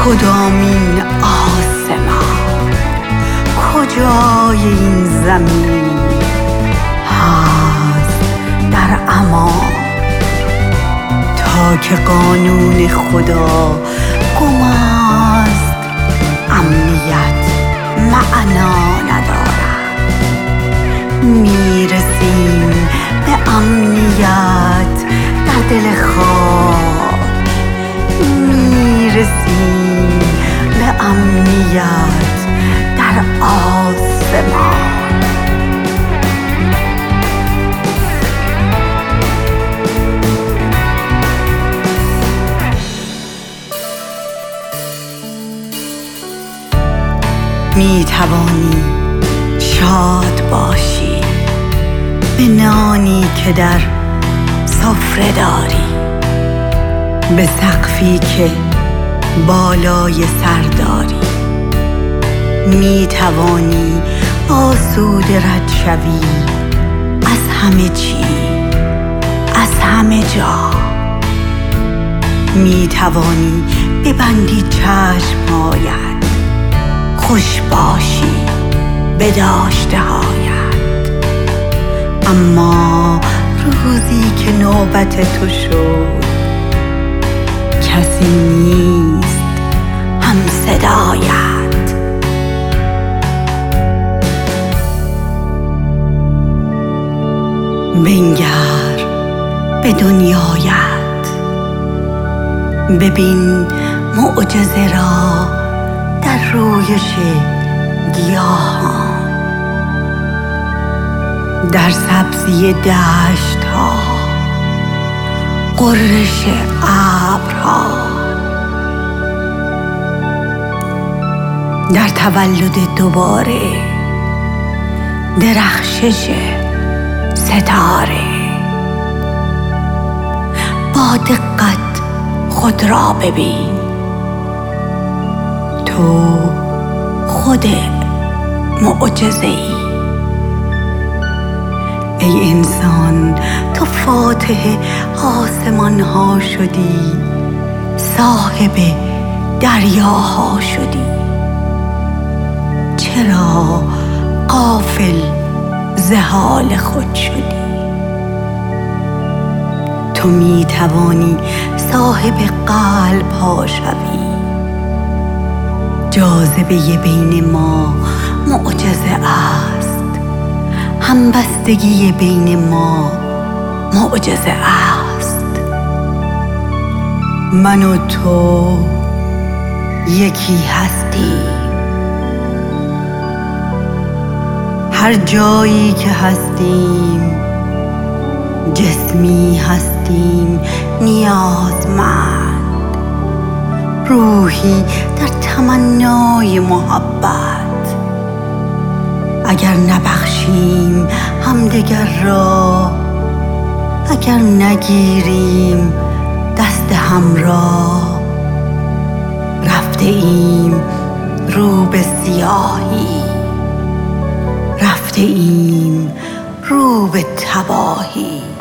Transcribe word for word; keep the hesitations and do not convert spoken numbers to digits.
کدامین آسمان، کجای این زمین هست در امان، تا که قانون خدا گم است امنیت معنا ندارد. میرسیم به امنیت در دل خاک، میرسیم به امنیت در آسمان. می توانی شاد باشی به نانی که در سفره داری، به سقفی که بالای سر داری. می توانی آسوده رد شوی از همه چی، از همه جا. می توانی ببندی چشمهایت، خوش باشی به داشته هایت. اما روزی که نوبت تو شد، کسی نیست هم صدایت. بنگر به دنیایت، ببین معجزه را در رویش گیاهان، در سبزی دشت ها، غرش ابرها، در تولد دوباره درخشش ستاره. با دقت خود را ببین، تو خود معجزه ای. ای انسان، تو فاتح آسمان ها شدی، صاحب دریاها شدی. چرا غافل ز حال خود شدی؟ تو می توانی صاحب قلب ها شوی. جاذبه بین ما معجزه است، همبستگی بین ما معجزه است. من و تو یکی هستی. هر جایی که هستیم جسمی هستیم نیازمند، روحی در تمنای محبت. اگر نبخشیم همدیگر را، اگر نگیریم دست هم را، رفته ایم رو به سیاهی، رفته ایم رو به تباهی.